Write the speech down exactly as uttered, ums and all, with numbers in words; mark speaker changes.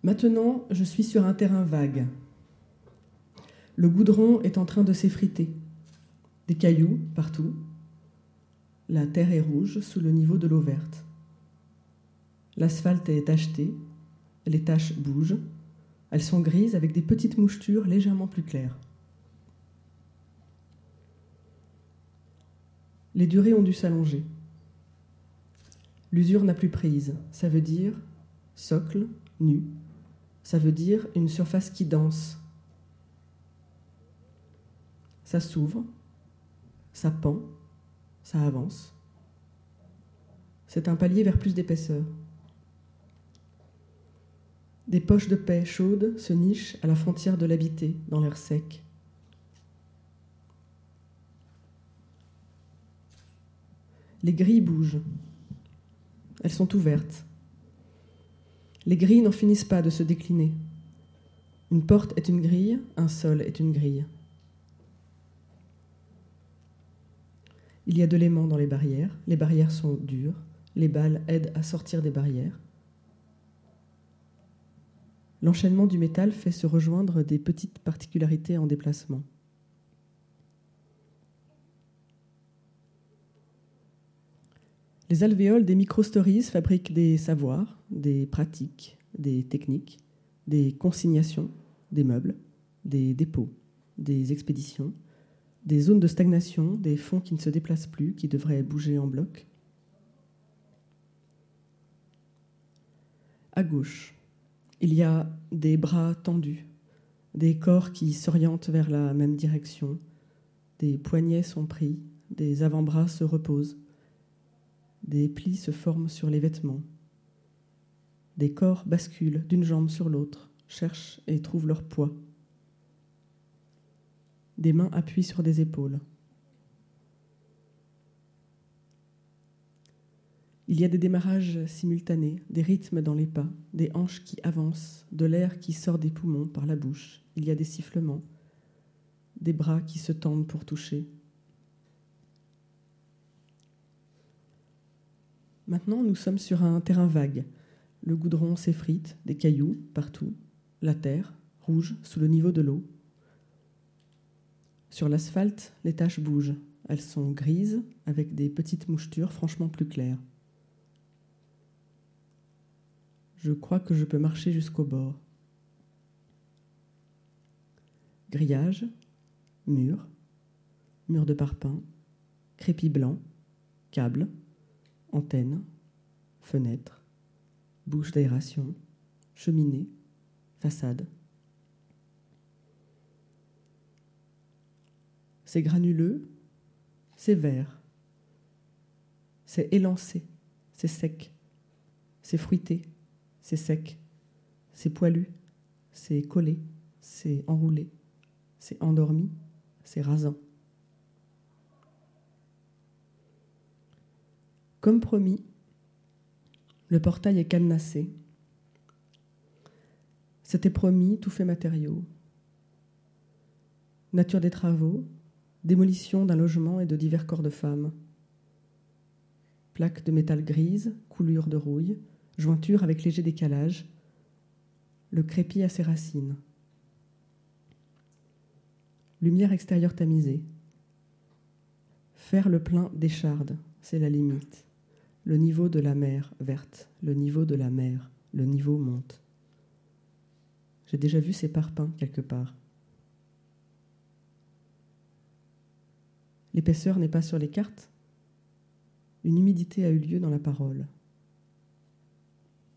Speaker 1: Maintenant, je suis sur un terrain vague. Le goudron est en train de s'effriter. Des cailloux partout. La terre est rouge sous le niveau de l'eau verte. L'asphalte est tacheté. Les taches bougent. Elles sont grises avec des petites mouchetures légèrement plus claires. Les durées ont dû s'allonger. L'usure n'a plus prise. Ça veut dire socle, nu. Ça veut dire une surface qui danse. Ça s'ouvre, ça pend, ça avance. C'est un palier vers plus d'épaisseur. Des poches de paix chaudes se nichent à la frontière de l'habité, dans l'air sec. Les grilles bougent. Elles sont ouvertes. Les grilles n'en finissent pas de se décliner. Une porte est une grille, un sol est une grille. Il y a de l'aimant dans les barrières. Les barrières sont dures. Les balles aident à sortir des barrières. L'enchaînement du métal fait se rejoindre des petites particularités en déplacement. Les alvéoles des micro-stories fabriquent des savoirs, des pratiques, des techniques, des consignations, des meubles, des dépôts, des expéditions, des zones de stagnation, des fonds qui ne se déplacent plus, qui devraient bouger en bloc. À gauche, il y a des bras tendus, des corps qui s'orientent vers la même direction, des poignets sont pris, des avant-bras se reposent, des plis se forment sur les vêtements, des corps basculent d'une jambe sur l'autre, cherchent et trouvent leur poids. Des mains appuient sur des épaules. Il y a des démarrages simultanés, des rythmes dans les pas, des hanches qui avancent, de l'air qui sort des poumons par la bouche. Il y a des sifflements, des bras qui se tendent pour toucher. Maintenant, nous sommes sur un terrain vague. Le goudron s'effrite, des cailloux partout, la terre, rouge, sous le niveau de l'eau. Sur l'asphalte, les taches bougent. Elles sont grises, avec des petites mouchetures franchement plus claires. Je crois que je peux marcher jusqu'au bord. Grillage, mur, mur de parpaing, crépi blanc, câble, antenne, fenêtre, bouche d'aération, cheminée, façade. C'est granuleux, c'est vert, c'est élancé, c'est sec, c'est fruité, c'est sec, c'est poilu, c'est collé, c'est enroulé, c'est endormi, c'est rasant. Comme promis, le portail est cadenassé. C'était promis, tout fait matériaux. Nature des travaux, démolition d'un logement et de divers corps de femmes. Plaques de métal grise, coulure de rouille, jointure avec léger décalage. Le crépi à ses racines. Lumière extérieure tamisée. Faire le plein d'échardes, c'est la limite. Le niveau de la mer verte, le niveau de la mer, le niveau monte. J'ai déjà vu ces parpaings quelque part. L'épaisseur n'est pas sur les cartes. Une humidité a eu lieu dans la parole.